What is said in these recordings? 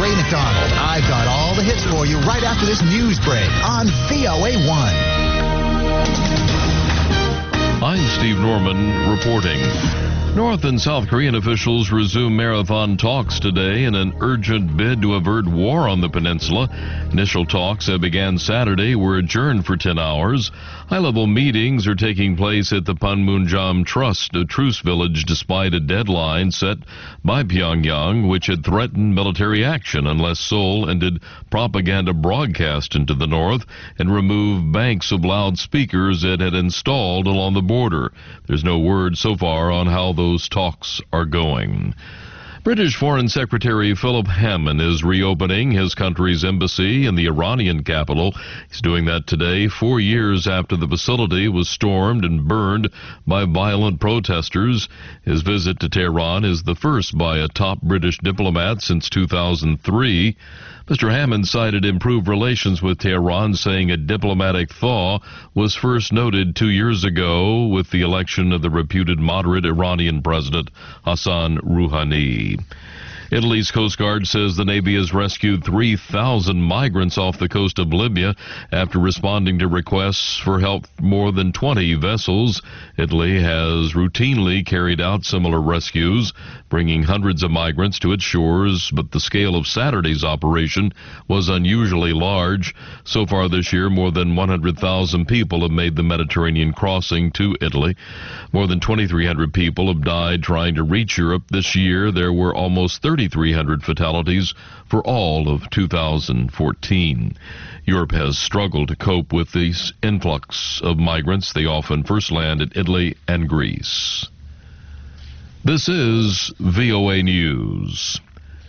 Ray McDonald. I've got all the hits for you right after this news break on VOA1. I'm Steve Norman reporting. North and South Korean officials resume marathon talks today in an urgent bid to avert war on the peninsula. Initial talks that began Saturday were adjourned for 10 hours. High-level meetings are taking place at the Panmunjom Trust, a truce village, despite a deadline set by Pyongyang, which had threatened military action unless Seoul ended propaganda broadcast into the north and removed banks of loudspeakers it had installed along the border. There's no word so far on how those talks are going. British Foreign Secretary Philip Hammond is reopening his country's embassy in the Iranian capital. He's doing that today, 4 years after the facility was stormed and burned by violent protesters. His visit to Tehran is the first by a top British diplomat since 2003. Mr. Hammond cited improved relations with Tehran, saying a diplomatic thaw was first noted 2 years ago with the election of the reputed moderate Iranian president Hassan Rouhani. Italy's Coast Guard says the Navy has rescued 3,000 migrants off the coast of Libya after responding to requests for help from more than 20 vessels. Italy has routinely carried out similar rescues, bringing hundreds of migrants to its shores, but the scale of Saturday's operation was unusually large. So far this year, more than 100,000 people have made the Mediterranean crossing to Italy. More than 2,300 people have died trying to reach Europe this year. There were almost 3,300 fatalities for all of 2014. Europe has struggled to cope with this influx of migrants. They often first land in Italy and Greece. This is VOA News.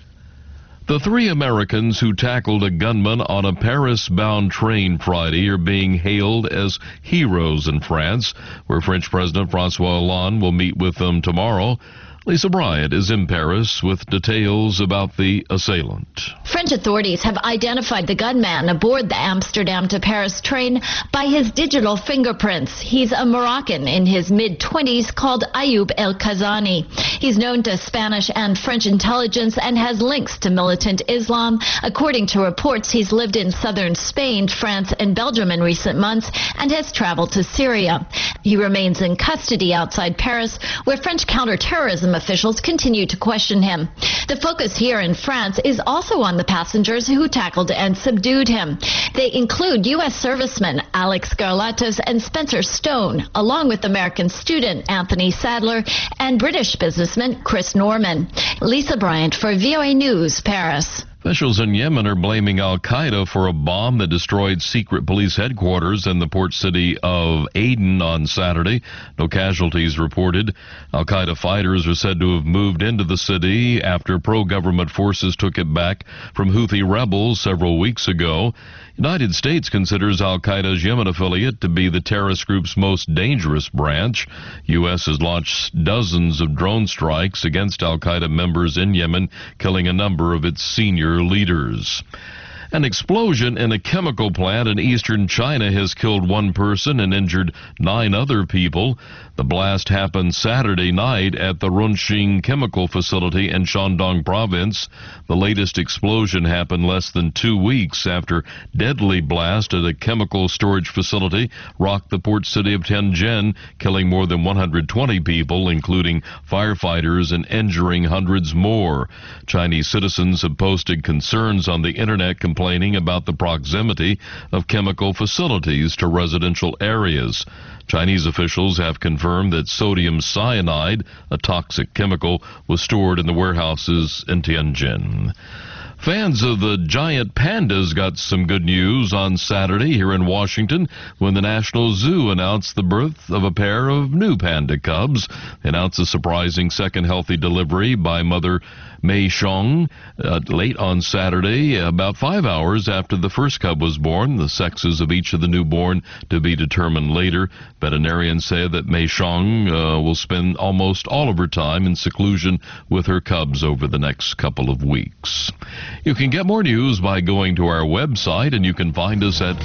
The 3 Americans who tackled a gunman on a Paris-bound train Friday are being hailed as heroes in France, where French President François Hollande will meet with them tomorrow. Lisa Bryant is in Paris with details about the assailant. French authorities have identified the gunman aboard the Amsterdam to Paris train by his digital fingerprints. He's a Moroccan in his mid-20s called Ayoub El Kazani. He's known to Spanish and French intelligence and has links to militant Islam. According to reports, he's lived in southern Spain, France, and Belgium in recent months and has traveled to Syria. He remains in custody outside Paris, where French counterterrorism officials continue to question him. The focus here in France is also on the passengers who tackled and subdued him. They include U.S. serviceman Alex Garlatos and Spencer Stone, along with American student Anthony Sadler and British businessman Chris Norman. Lisa Bryant for VOA News, Paris. Officials in Yemen are blaming al-Qaeda for a bomb that destroyed secret police headquarters in the port city of Aden on Saturday. No casualties reported. Al-Qaeda fighters are said to have moved into the city after pro-government forces took it back from Houthi rebels several weeks ago. United States considers al-Qaeda's Yemen affiliate to be the terrorist group's most dangerous branch. U.S. has launched dozens of drone strikes against al-Qaeda members in Yemen, killing a number of its senior leaders. An explosion in a chemical plant in eastern China has killed 1 person and injured 9 other people. The blast happened Saturday night at the Runxing chemical facility in Shandong province. The latest explosion happened less than 2 weeks after deadly blast at a chemical storage facility rocked the port city of Tianjin, killing more than 120 people, including firefighters, and injuring hundreds more. Chinese citizens have posted concerns on the internet complaining about the proximity of chemical facilities to residential areas. Chinese officials have confirmed that sodium cyanide, a toxic chemical, was stored in the warehouses in Tianjin. Fans of the giant pandas got some good news on Saturday here in Washington when the National Zoo announced the birth of a pair of new panda cubs. They announced a surprising second healthy delivery by mother Mei Xiong late on Saturday, about 5 hours after the first cub was born. The sexes of each of the newborn to be determined later. Veterinarians say that Mei Xiong will spend almost all of her time in seclusion with her cubs over the next couple of weeks. You can get more news by going to our website, and you can find us at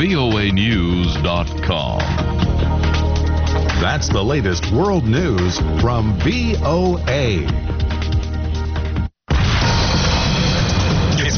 voanews.com. That's the latest world news from VOA.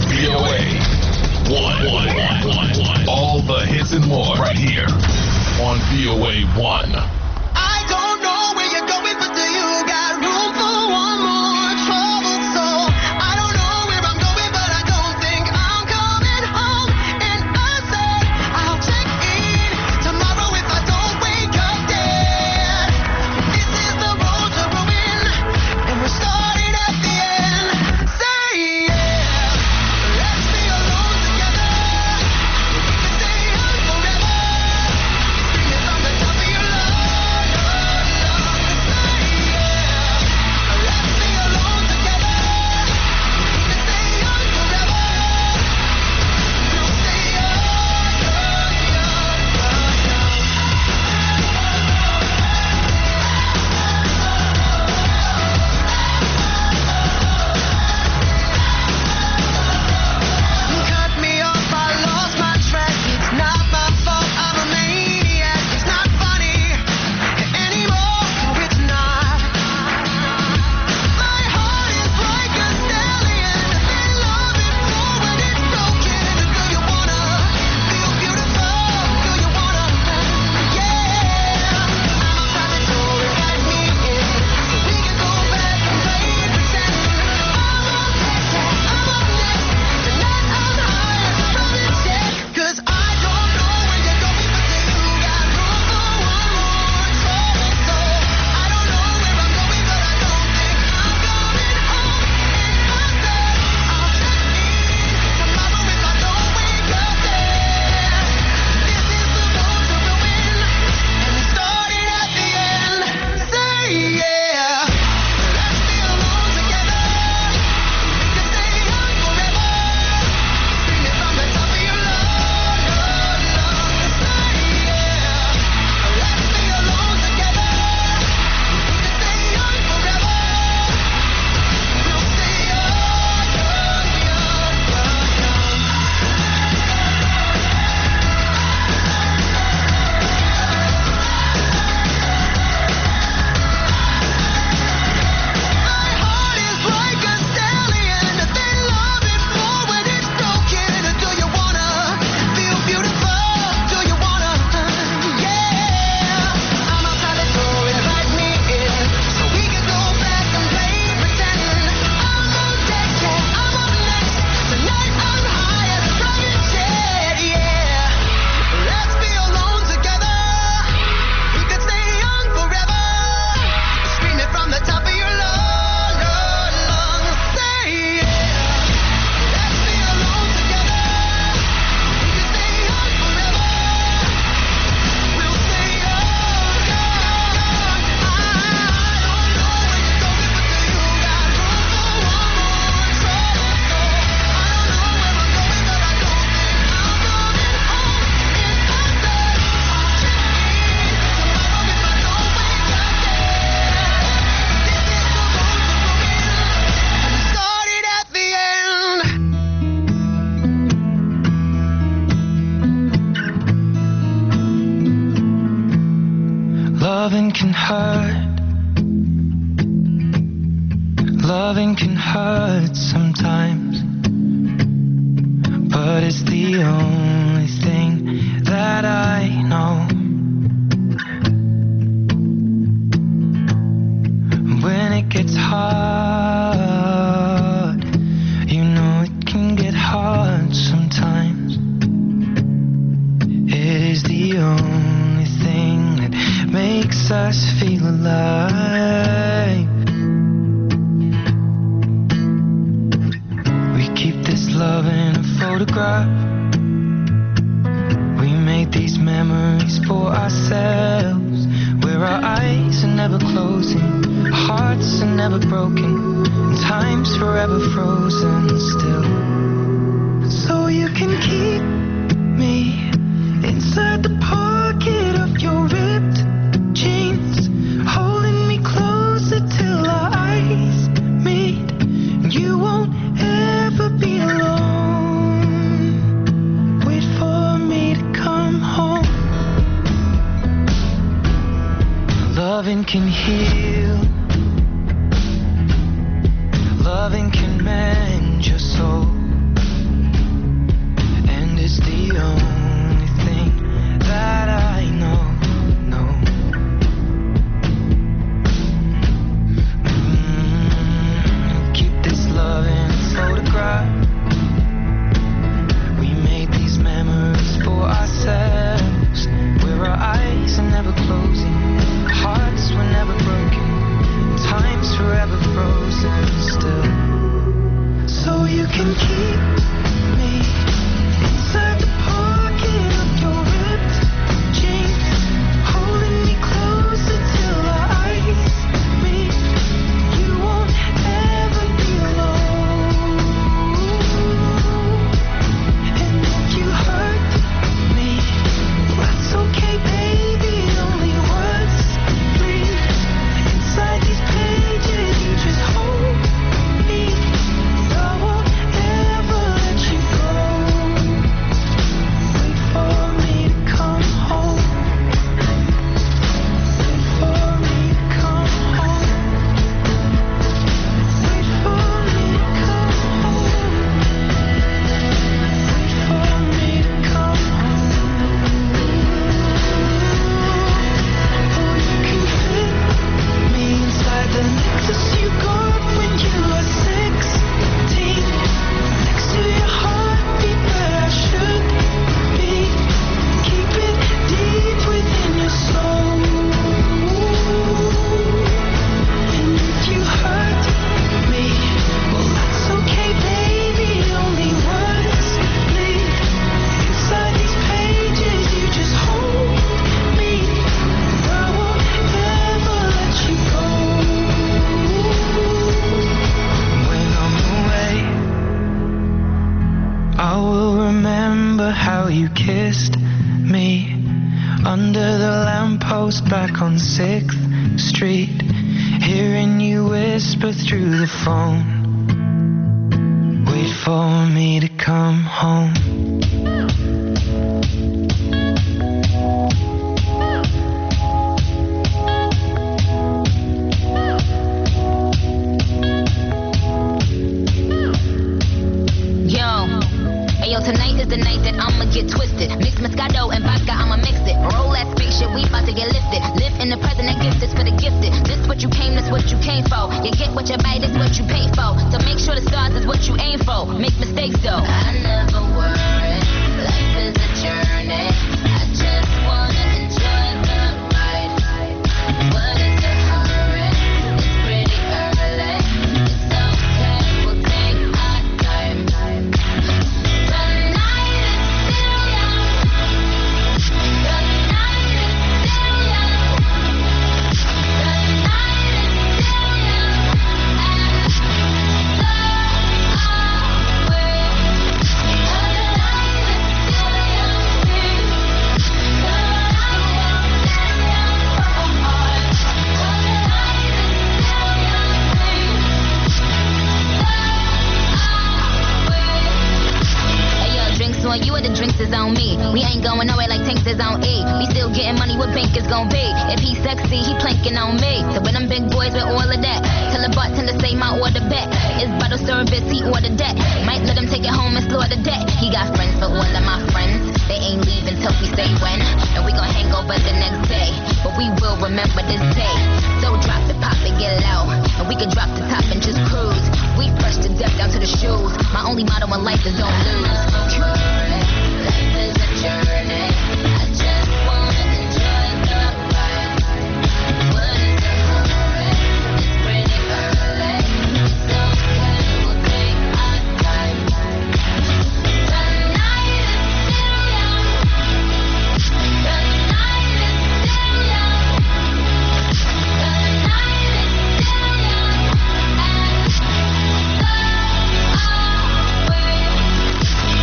1. I don't know where you're going, but do you got room for one more troubled soul? I don't know where I'm going, but I don't think I'm coming home. And I said I'll check in tomorrow if I don't wake up dead. This is the road to ruin, and we're starting at the end. Say yeah, let's be alone together. We can stay young forever. Screaming from the top of your lungs. Cut me off, I lost my track. It's not my fault, I'm a maniac. It's not funny anymore, no it's not. My heart is like a stallion, and love it for when it's broken. Do you wanna feel beautiful? Do you wanna? Yeah. I'm outside the door, invite me in, so we can go back and play pretend. I'm up next, tonight I'm high as a private jet. 'Cause I don't know where you're going, but do you got room for one more troubled soul? I don't know where I'm going, but I don't think I'm coming home. And I said I'll check in tomorrow if I don't wake up dead. This is the road to ruin, and we started at the end. Say yeah, let's be alone together. We can stay young forever. Screaming from the top of your lungs. Say yeah, let's be alone together. We can stay young forever. We'll stay young, My heart is like a stallion, they love it for when it's broken. Do you wanna feel beautiful? Do you wanna? Yeah. I'm outside the door, invite me in, so we can go back and play pretend. I'm on deck, yeah, I'm up next. Tonight I'm high as a private jet, yeah. Let's be alone together. We could stay young forever. Screaming from the top of your lungs. Say yeah. Let's be alone together. We could stay young forever. We'll stay young. I don't know where you're going, but do you got room for one more troubled soul? I don't know where I'm going, but I don't think I'm coming home. And I said I'll check in tomorrow if I don't wake up dead. This is the road to ruin, and we started at the end. Loving can hurt. Loving can hurt sometimes. But it's the only thing that I know. When it gets hard, you know it can get hard sometimes. It is the only thing that makes us feel alive. We keep this love in a photograph. We made these memories for ourselves, where our eyes are never closing, our hearts are never broken, and time's forever frozen still. So you can keep me inside the pocket of your ripped jeans, holding me closer till our eyes meet. You won't ever be alone. Wait for me to come home. Loving can heal. Loving can mend your soul. And it's the only thing that I know. can keep me inside the pocket of your ripped jeans, holding me closer till our eyes meet. You won't ever be alone. And if you hurt me, that's okay, baby. Only words bleed inside these pages. You just hold me. I won't ever let you go. Wait for me to come home. Wait for me to come home. Wait for me to come home. Wait for me to come home. Oh, you can fit me inside the necklace you got when you were 16. Next to your heartbeat where I should be. Keep it deep within your soul. And if you hurt me, well, that's okay, baby. Only words bleed inside these pages. You just hold me. I won't ever let you go. When I'm away, I will remember how you kissed me under the lamppost back on 6th Street, hearing you whisper through the phone. Wait for me to come home. Ayo, tonight is the night that I'ma get twisted. Mix Moscato and vodka, I'ma mix it. Roll that spaceship, we about to get lifted. Live in the present, that gift is for the gifted. This what you came, this what you came for. You get what you buy, this what you pay for. So make sure the stars is what you aim for. Make mistakes though. I never worry, life is a journey. I just wanna enjoy the ride. What is the hurry? It's pretty early. It's okay, we'll take our time. The night is still young. The night is still young. The night is still young. And so are we. The night is still young. Hey yo, drinks on you or the drinks is on me. We ain't going nowhere like tanks is on E. We still getting money, what bank is gon' be? If he sexy, he planking on me. So with them big boys with all of that, tell the bartender say my order back. His bottle service, he ordered that. Might let him take it home and slaughter that. He got friends for all of my friends. They ain't leaving till we say when. And we gon' hang over the next day. But we will remember this day. So drop it, pop it, get low. And we can drop the top and just cruise. We fresh to death down to the shoes. My only motto in life is don't lose. Life is a journey. I just wanna enjoy the ride. What is the hurry? It's pretty early. It's okay, we'll take our time. The night is still young. The night is still young. The night is still young. And so are we.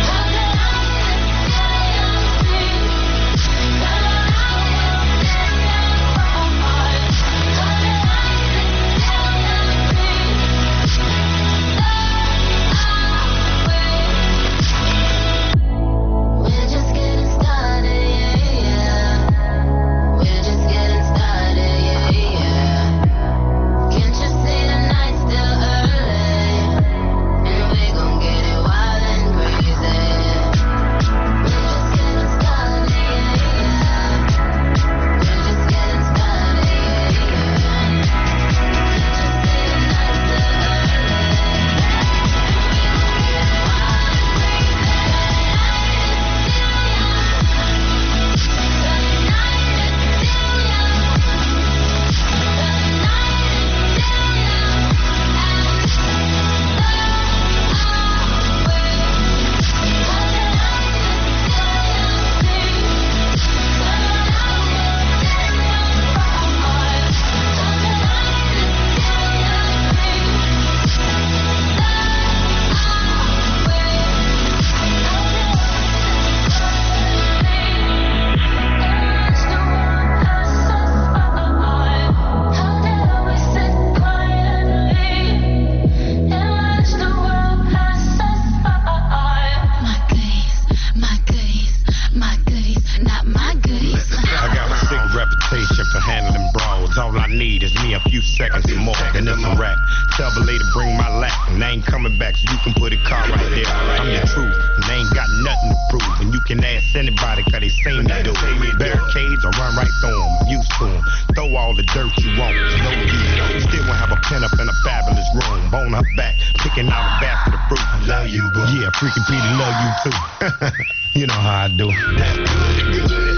I ain't coming back, so you can put a car right there. I'm the truth, and they ain't got nothing to prove. And you can ask anybody, cause they seen me do. Barricades, I run right through them, used to them. Throw all the dirt you want, no use. Still won't have a pen up in a fabulous room. Bone her back, picking out a basket of fruit. I love you, boo. Yeah, freaking Petey, love you too. You know how I do. That's good, good.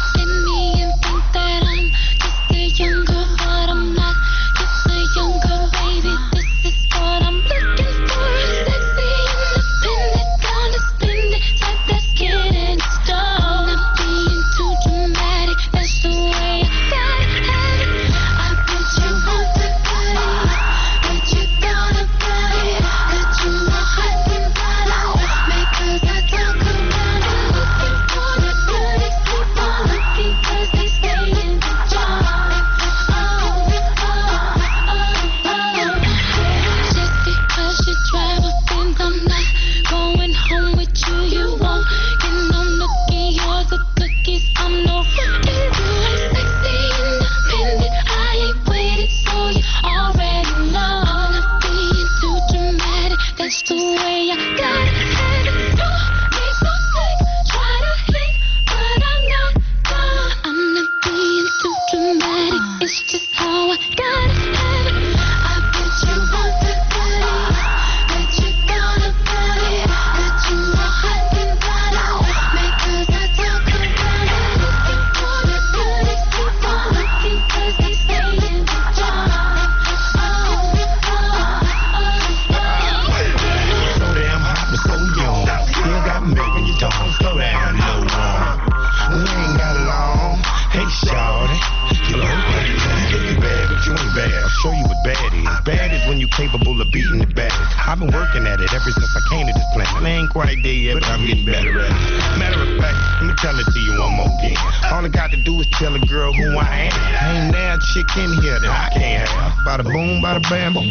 I've been working at it ever since I came to this planet. I ain't quite there yet, but I'm getting better at it. Matter of fact, let me tell it to you one more again. All I got to do is tell a girl who I am. Ain't there a chick in here that I can't have. Bada boom, bada bam, bam.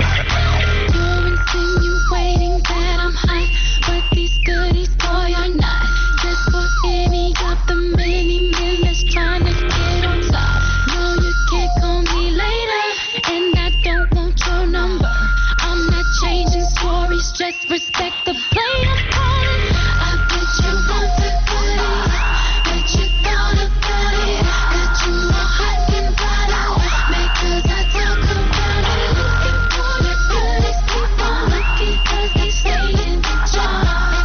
You're insinuating that I'm hot, but these goodies, boy, are not. Just for any of the many men that's trying to get on top. No, you can't call me later, and I don't want your number. I'm not changing stories, just respect the play I'm calling. I bet you want the goodies, bet you thought about it, that you are hot and bothered, because I talk about it. Looking for the goodies, keep on looking, cause they stay in the jar.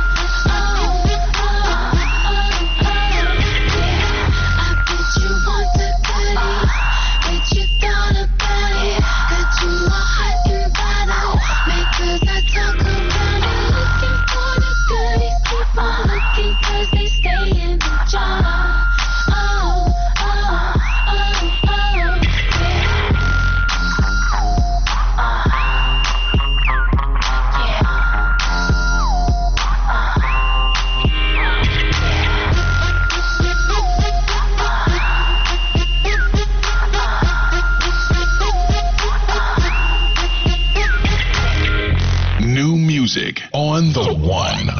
Music on the one.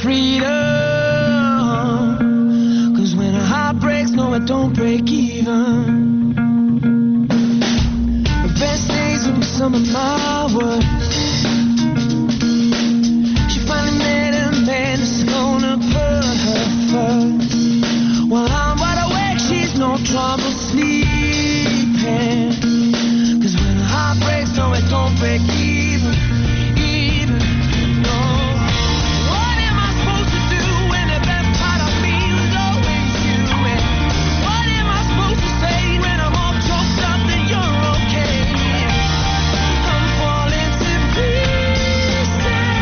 freedom. Cause when a heart breaks, no, it don't break even. The best days will be some of my worst. She finally met a man that's gonna put her first. While I'm wide awake, she's no trouble sleeping. Cause when a heart breaks, no, it don't break even. No. What am I supposed to do when the best part of me was always you? And what am I supposed to say when I'm all choked up that you're okay? I'm falling to pieces,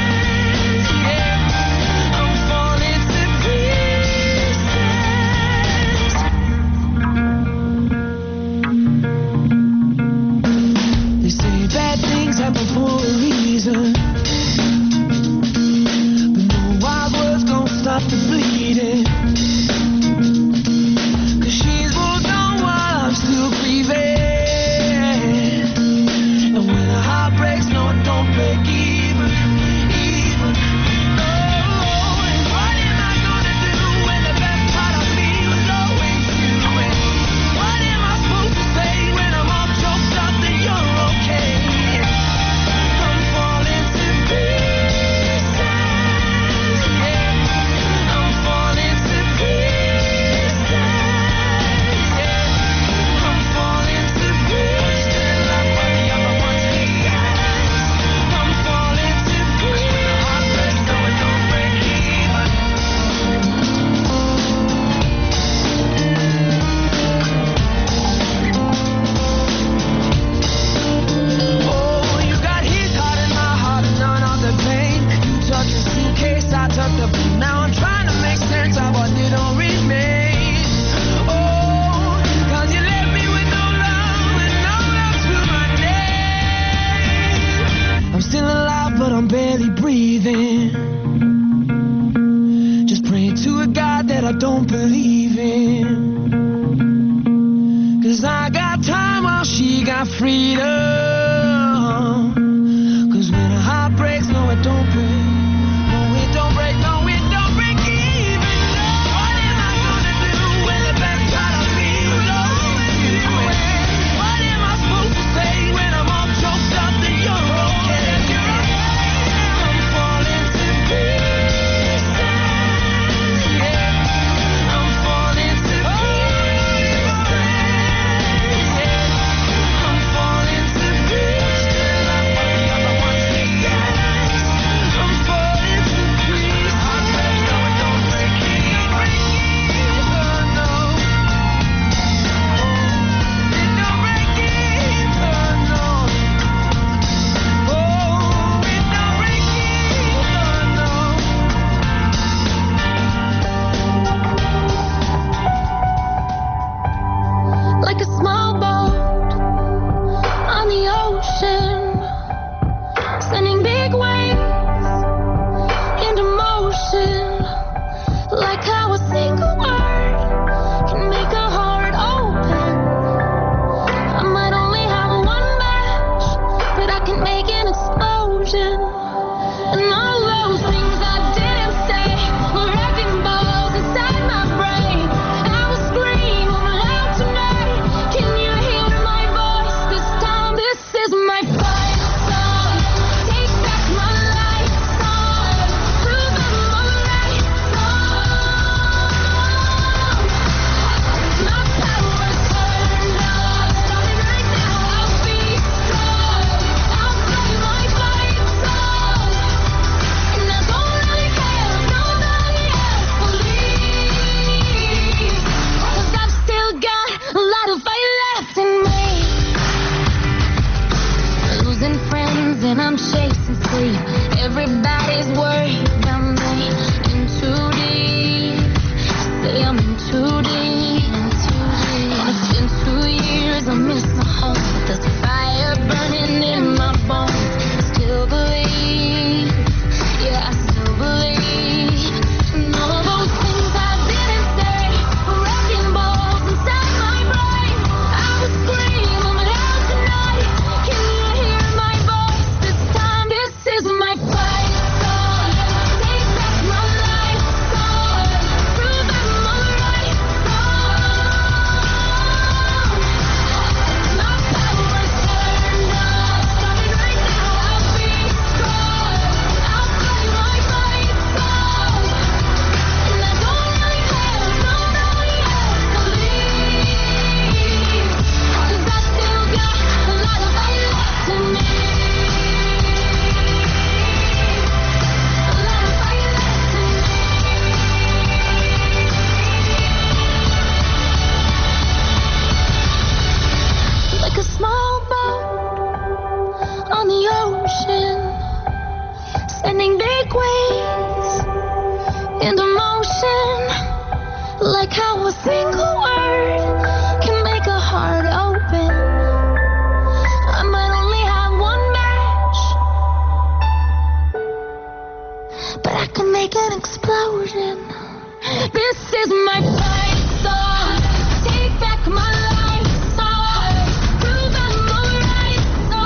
yeah. I'm falling to pieces. They say bad things happen for a reason, but no wild words gon' stop the bleeding. Cause she's moved on while I'm still grieving. And when a heart breaks, no, it don't break even. No. And what am I gonna do when the best part of me was always you? And what am I supposed to say when I'm all choked up that you're okay? I'm falling to pieces, yeah. I'm falling to pieces, yeah. I'm falling to pieces like what the other ones did. I'm falling to pieces. When the heart breaks, no, it don't break even. Oh, you got his heart and my heart and none of the pain. You took your suitcase, I took the blue. Now I'm trying to make sense of what didn't remain. Oh, cause you left me with no love and no love to my name. I'm still alive, but I'm barely breathing. Just praying to a God that I don't believe in. Cause I got time while she got freedom. Cause when a heart breaks, no, it don't break. No, it don't break, no, it don't break even. No. What am I gonna do when the best part of me was always you? What am I supposed to say when I'm all choked up that you're okay? I'm falling to pieces, yeah. I'm falling to pieces, yeah. I'm falling to pieces. like waves into motion, like how a single word can make a heart open. I might only have one match, but I can make an explosion. This is my fight song. Take back my life song. Prove I'm alright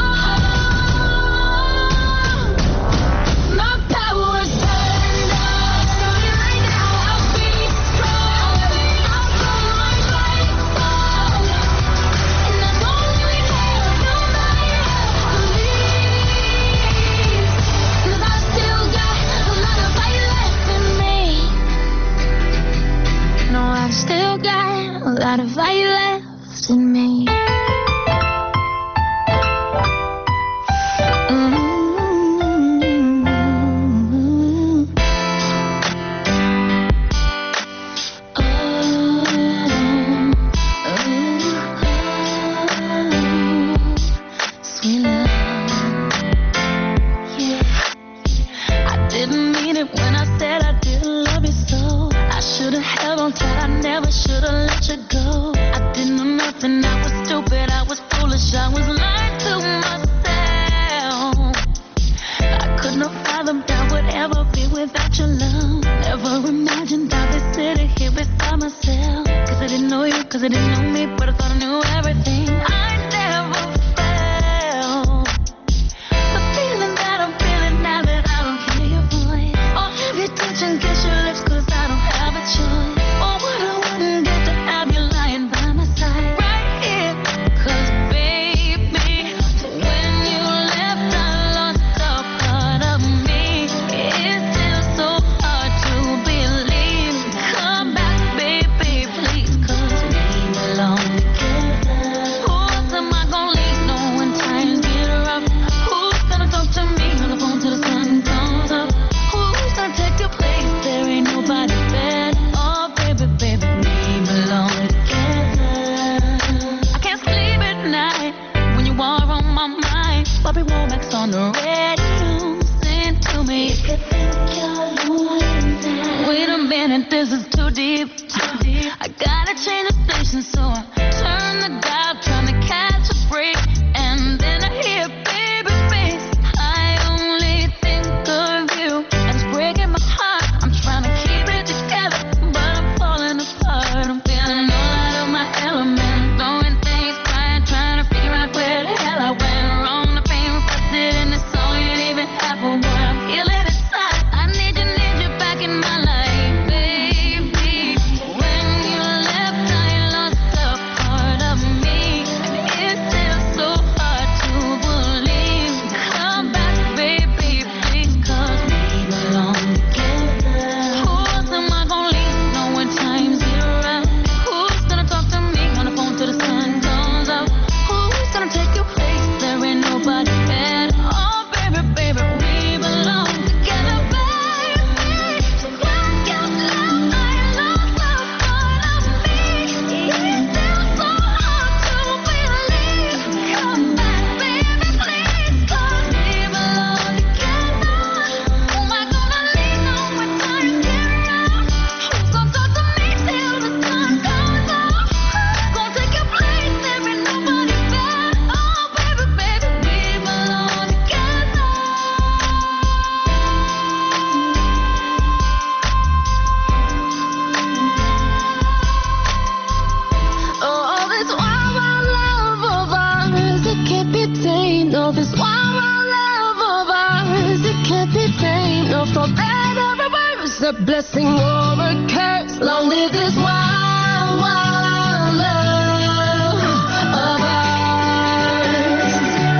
song. My power's turned up. Starting right now, I'll be strong. I'll go my fight song. And I won't care no matter how it leaves. 'Cause I still got a lot of fight left in me. No, I've still got a lot of fight left in me. Sweet love, yeah. I didn't mean it when I said I didn't love you so. I should've held on tight, I never should've let you go. I didn't know nothing, I was stupid, I was foolish, I was lying to myself. I couldn't have fathomed I would ever be without your love. Never imagined I'd be sitting here beside myself. 'Cause I didn't know you, 'cause I didn't know me, but I thought I knew everything. I never felt the feeling that I'm feeling now that I don't hear your voice. Or have you touch and kiss your lips, 'cause I don't have a choice. Or what I wouldn't get to have you lying by my side right here. 'Cause baby, when you left I lost a part of me. It's still so hard to believe. Come back baby, please, 'cause we belong together. Who else am I gonna leave? No, when times get rough. Who's gonna talk to me on the phone till the sun comes up? Who's gonna take your place? There ain't nobody better. Oh baby, baby, we belong together. I can't sleep at night when you are on my mind. Bobby Womack's on the radio, sing to me. You could think you're lonely now. Wait a minute, this is too deep. I gotta change the station, so I turn the dial, trying to catch a break. And then I hear baby face. I only think of you, and it's breaking my heart. I'm trying to keep it together, but I'm falling apart. I'm feeling all out of my element, throwing things, crying, trying to figure out where the hell I went wrong. The pain reflected in the song ain't even half of what I'm feeling inside. I need you back in my life, baby. When you left, I lost a part of me. It's still so hard to believe. Come back, baby, please, 'cause we belong together. Who else am I gonna leave? No, when times get rough. Who's gonna talk to me on the phone till the sun comes up? Who's gonna take your place? There ain't nobody better. Oh, baby, baby, we belong together, baby. When you left, I lost a part of me. It's still so hard to believe. Come back, baby, please, 'cause we belong together. Who am I gonna leave? No, when times get rough. Who's gonna talk to me till the sun comes up? Who's gonna take your place? There ain't nobody better. Oh, baby, baby, we belong together. Oh, this wild, wild love of ours, it can't be tamed. No, this wild, wild love of ours, it can't be tamed. No, for better or worse, a blessing or a curse. Long live this wild, wild love of ours.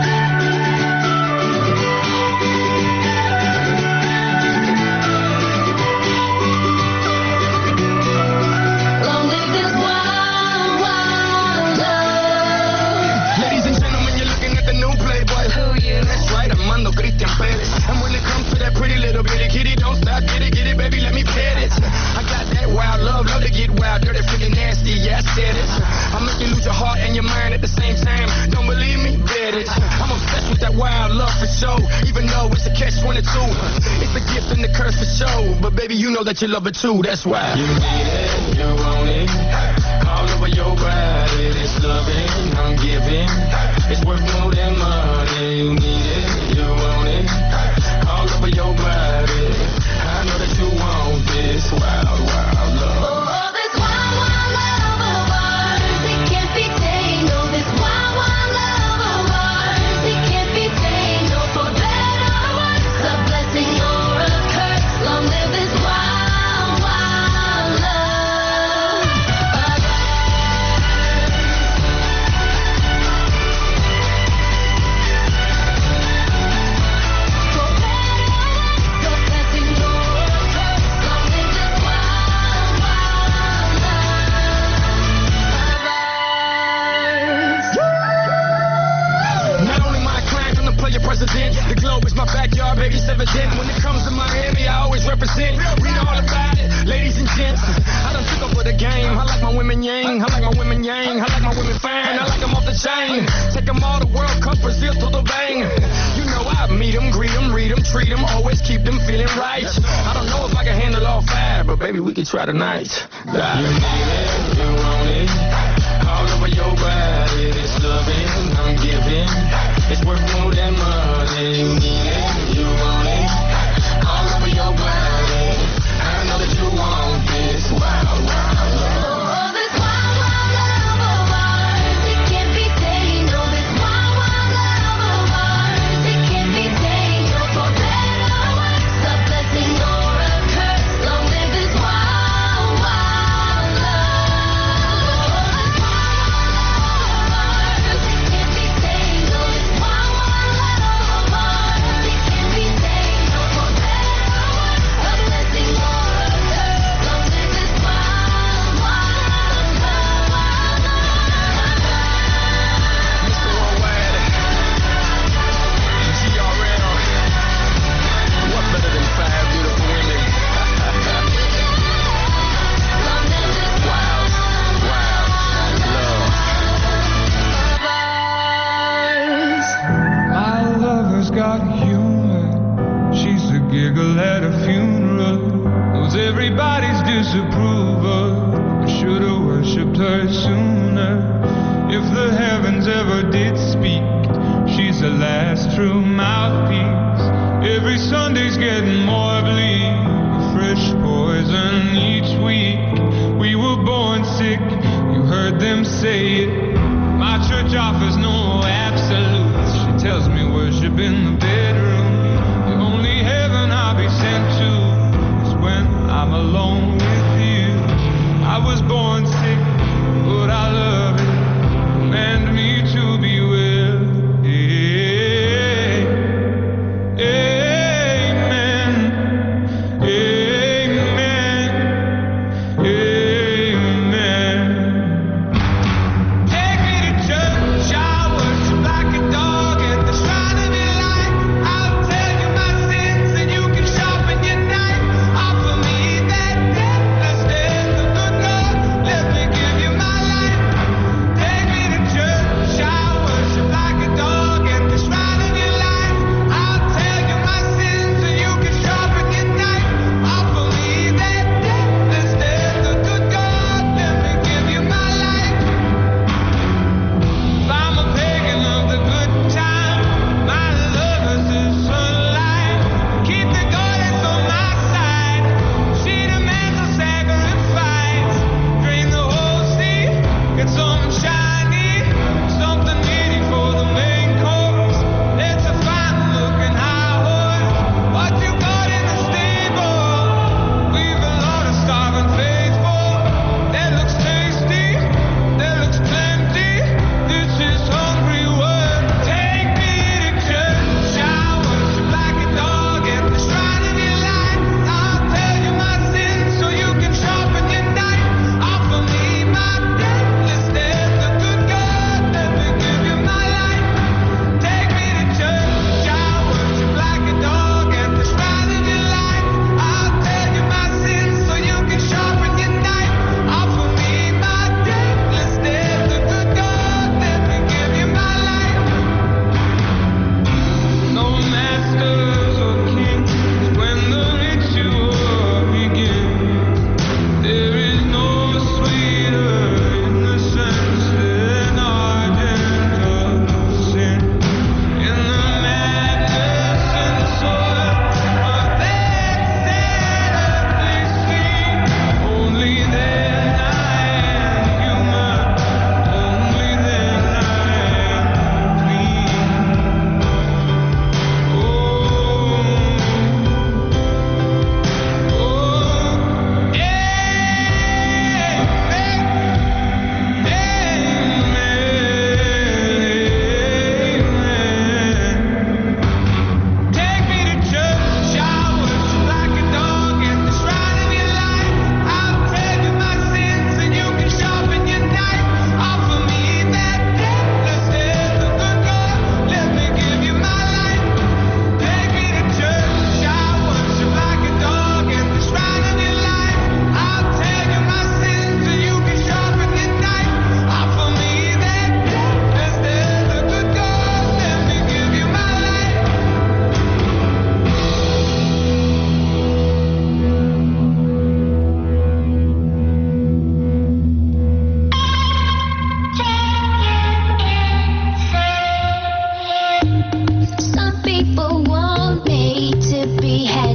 Long live this wild, wild love. Ladies and gentlemen, you're looking at the new Playboy. That's right, Armando Christian Perez. And when it comes to that pretty little bitty kitty, don't stop, get it, baby, let me pet it. I got that wild love to get wild, dirty, freaking nasty, yeah, I said it. I make you lose your heart and your mind at the same time. Don't believe me? Bet it. I'm obsessed with that wild love for sure, even though it's a catch-22. It's a gift and curse for show, but baby, you know that you love it too, that's why. You need it, you want it, all over your body, this loving I'm giving, it's worth more than money. You need it, you want it, all over your body, I know that you want this wild, wild love. Oh, this wild, wild love of ours, it can't be tamed. Oh, this wild, wild love of ours, it can't be tamed. Oh, for better or worse, a blessing or a curse, long live this wild, wild love of president. The globe is my backyard, baby, it's evident. When it comes to Miami, I always represent. Read all about it, ladies and gents. I done took over the game. I like my women yang, I like my women yang, I like my women fine, I like them off the chain. Take them all to World Cup, Brazil to the bang. You know I meet them, greet them, read them, treat them, always keep them feeling right. I don't know if I can handle all five, but baby, we can try tonight. You need it, you want it, all over your body, this loving I'm giving. It's worth more than money. You need it, you want it, all over your body. I know that you want this wild, wild love. oh, this wild, wild love of ours, it can't be tamed. Oh, this wild, wild love of ours, it can't be tamed. Oh, for better or worse, a blessing or a curse, long live this wild, wild love. Oh, this wild, wild love of ours, it can't be tamed. Oh, this wild, wild love of ours, it can't be tamed. Oh, for better or worse, a blessing or a curse, long live this wild, wild Mr. Worldwide, GRL, what better than 5 beautiful women? Wild, wild love. My lover's got humor. She's a giggle at a funeral. Knows everybody's disapproval. I should've worshipped her sooner. If the heavens ever did speak, she's the last true mouthpiece. Every Sunday's getting more bleak. Fresh poison each week. We were born sick, you heard them say it. My church offers no absolutes. She tells me worship in the bedroom. The only heaven I'll be sent to is when I'm alone with you. I was born sick, but I love it. Command me to be well. Amen. Amen. Amen. Take me to church, I worship like a dog at the shrine of your light. I'll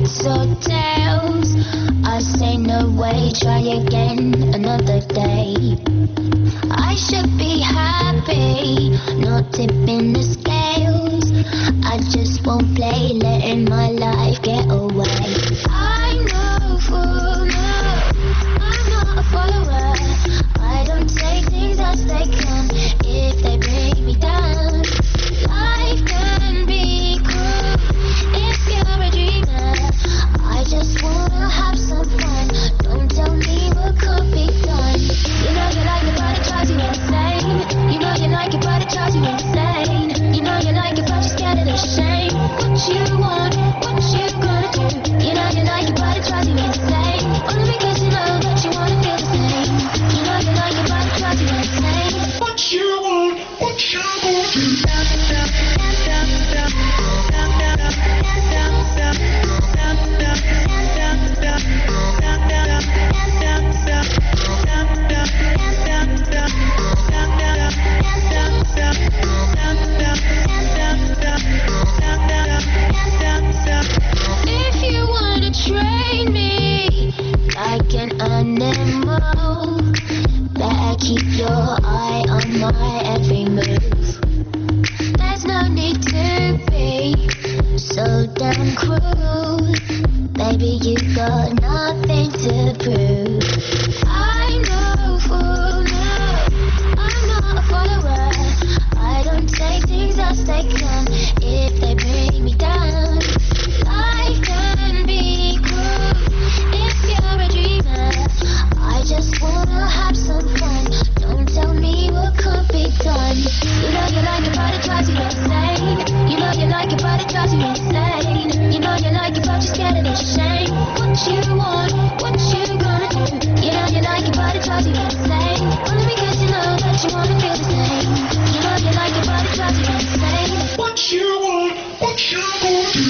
heads or tails. I say no way, try again another day. I should be happy, not tipping the scales. I just won't play, letting my life get away. I know for now, I'm not a follower. I don't take things as they come if they bring me down. Life can be cruel if you're a dreamer. I just wanna have some fun. Don't tell me what could be done. You know you like it, but it drives you insane. You know you like it, but it drives you insane. You know you like it, but you're scared of the shame. What you want, what you gonna do? You know you like it, but it drives you insane. Only because you know that you wanna feel the same. You know you like it, but it drives you insane. What you want, what you gonna do? If you wanna train me like an animal, better keep your eye on my every move. There's no need to be so damn cruel. Baby, you got nothing to prove. I know for now, I'm not a follower. I don't take things as they come if they bring me down. Life can be cruel if you're a dreamer. I just wanna have some fun. Don't tell me what could be done. You know you like it, but it drives you insane. You know you like it, but it drives you insane. You know you like it, but you're scared of the shame. What you want, what you gonna do? You know you like it, but it drives you insane. Only because you know that you wanna feel the same. You know you like it, but it drives you insane. What you want, what you gonna do?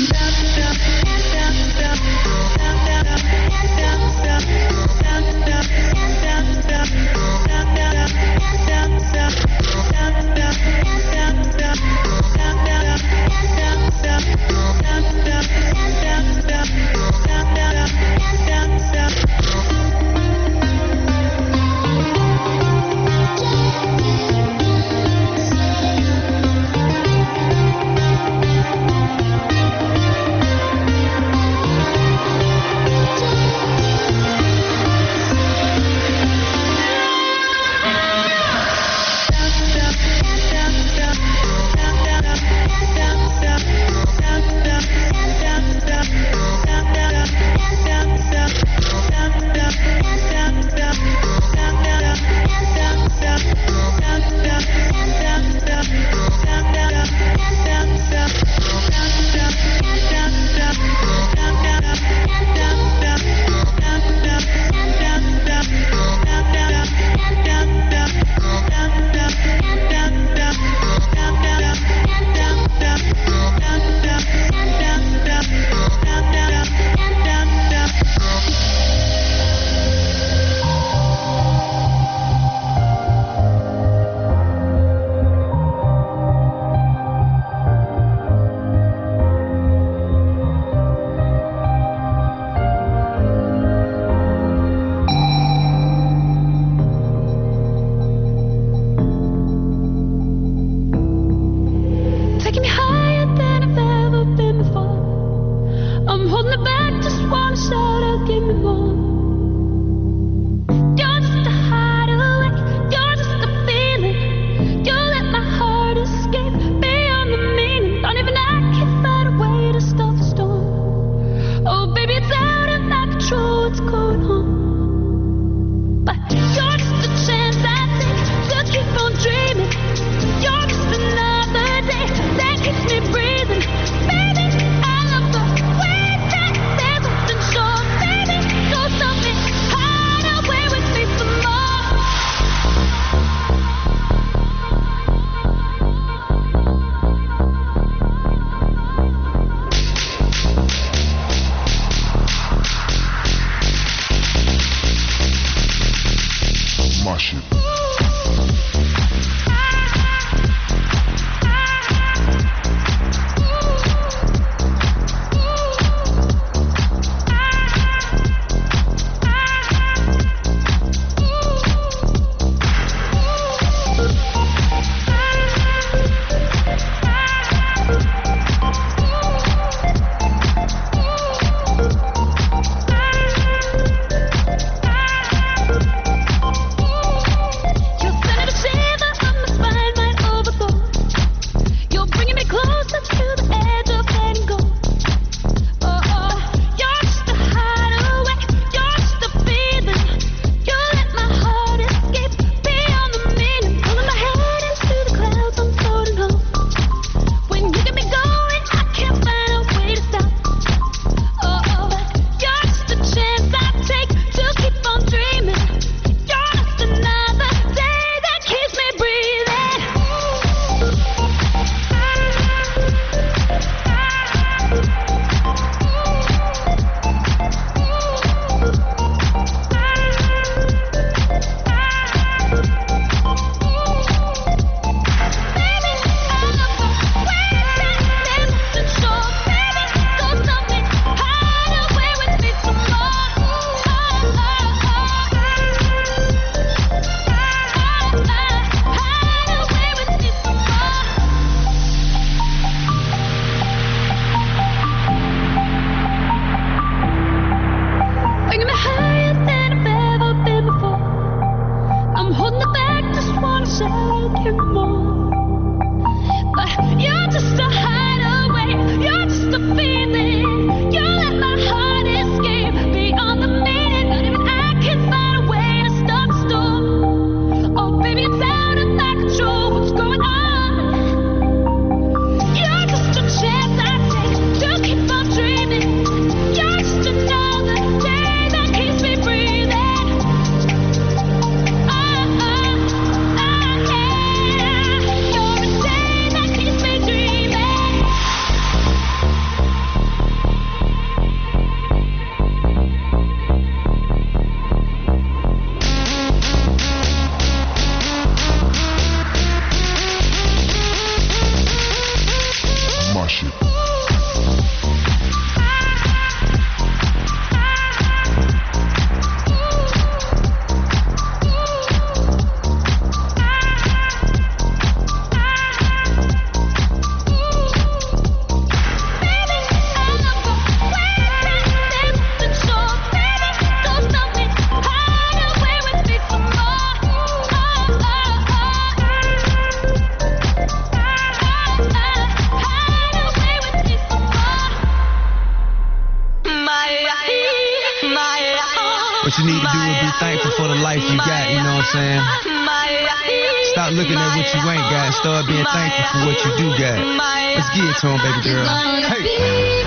What you need to do is be thankful for the life you got, you know what I'm saying? Stop looking at what you ain't got. Start being thankful for what you do got. Let's get it to him, baby girl. Hey.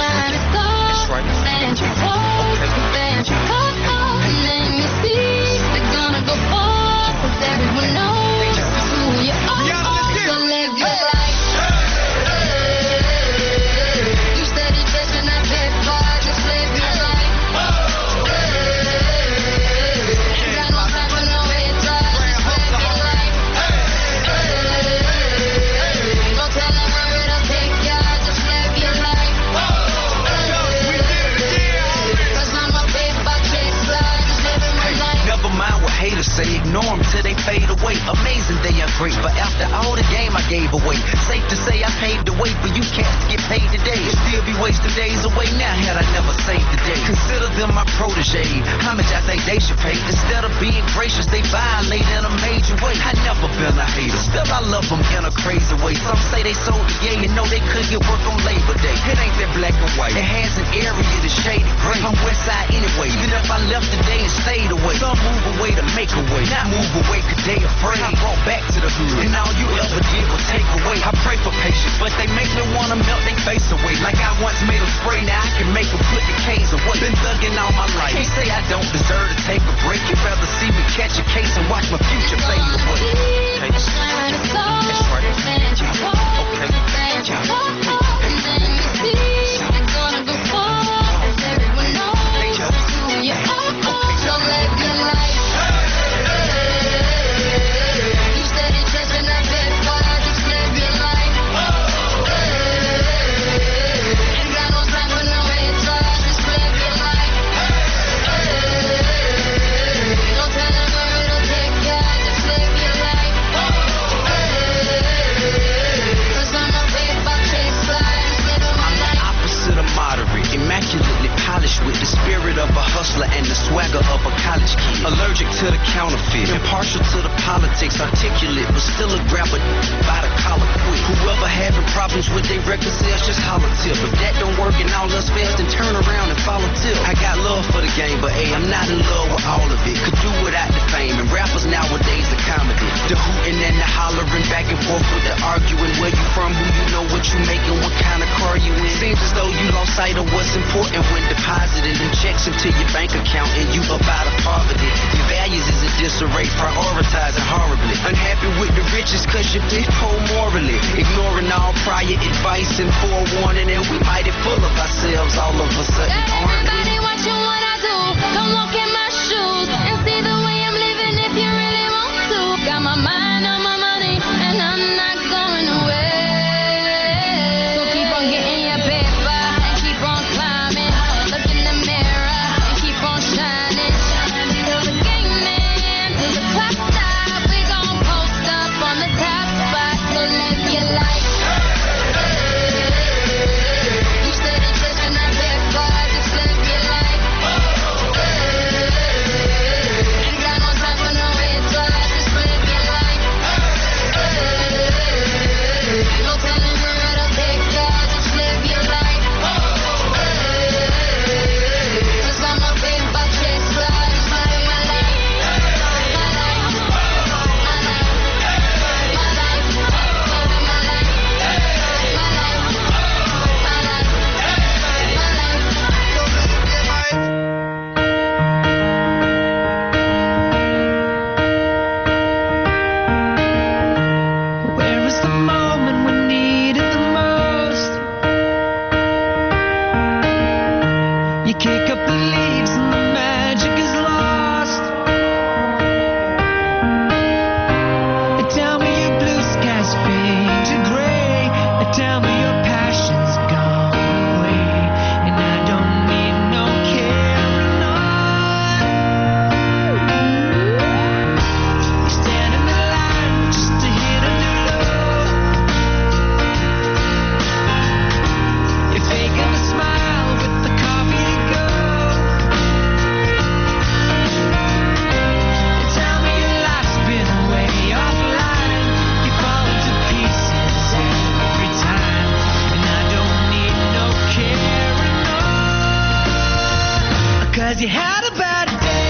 Haters say ignore them till they fade away. Amazing they are great, but after all the game I gave away. Safe to say I paved the way for you cats to get paid today. Still be wasting days away now had I never saved the day. Consider them my protege. How much I think they should pay? Instead of being gracious, they violate in a major way. I never been a hater, still I love them in a crazy way. Some say they sold the yay and know they could get work on Labor Day. It ain't that black and white. It has an area that's shaded gray. I'm West Side anyway, even if I left today and stayed away. Some move away to make a way, not move away cause they afraid. I brought back to the hood, and all you ever did was take away. I pray for patience, but they make me wanna melt their face away. Like I once made them spray, now I can make them put the K's away. Been thugging all my life, can't say I don't deserve to take a break. You'd rather see me catch a case and watch my future fade away. Hey. That's right. Immaculately polished with the spirit of a hustler and the swagger of a college kid. Allergic to the counterfeit, impartial to the politics, articulate, but still a grabber by the collar quick. Whoever having problems with their record sales, just holler tip. If that don't work and all us fast, then turn around and follow tip. I got love for the game, but hey, I'm not in love with all of it. Could do without the fame, and rappers nowadays are comedy. The hooting and the hollering, back and forth with the arguing. Where you from, who you know, what you making, what kind of car you in. Seems as though you lost sight of what's important when depositing them checks into your bank account and you up out of poverty. Your values is in disarray, prioritizing horribly. Unhappy with the riches cause you're poor morally. Ignoring all prior advice and forewarning, and we mighty full of ourselves all of a sudden. Everybody watching what I do. Come walk in my shoes and see the way I'm living if you really want to. Got my mind on my money and I'm not going away. So keep on getting your paper and keep on climbing. Look in the mirror and keep on shining. Till the game ends, till the clock stops. We gon' post up on the top spot. So live your life. You steady chasing that paper, just live your life. Ain't got no time for no haters, just live your life. No telling where it'll take you, just live your life. Cause I'm a paper chaser, just live my life. My life, my life, my life, living my life. My life, my life, Where is the moment we need it the most? You kick up the leaves and the magic is lost. Tell me your blue skies fade to gray. Tell me your passion's gone away. And I don't need no carrying on. You stand in the line just to hit a new low. You're faking a smile with the coffee to go. And tell me your life's been way offline. You fall into pieces every time. And I don't need no carrying on. 'Cause you had a bad day.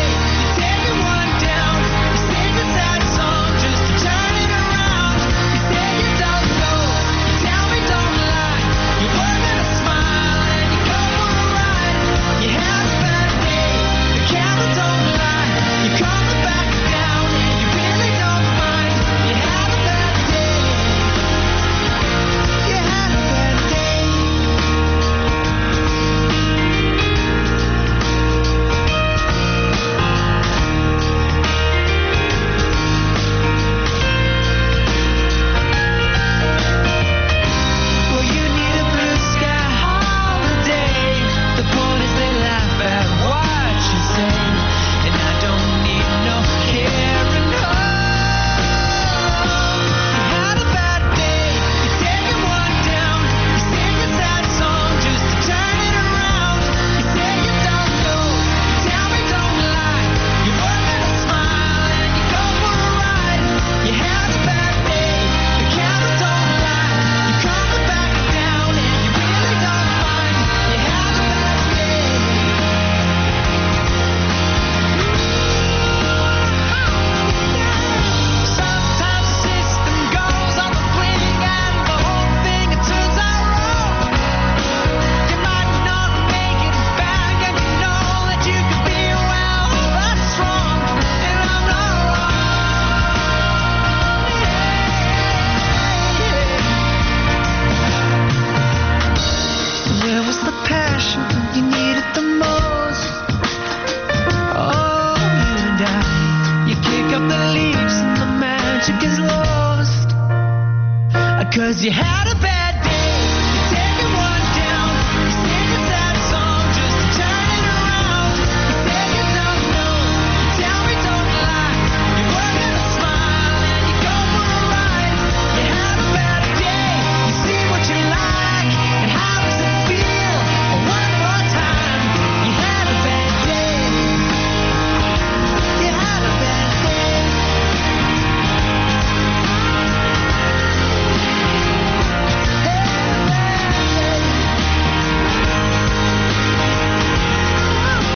you have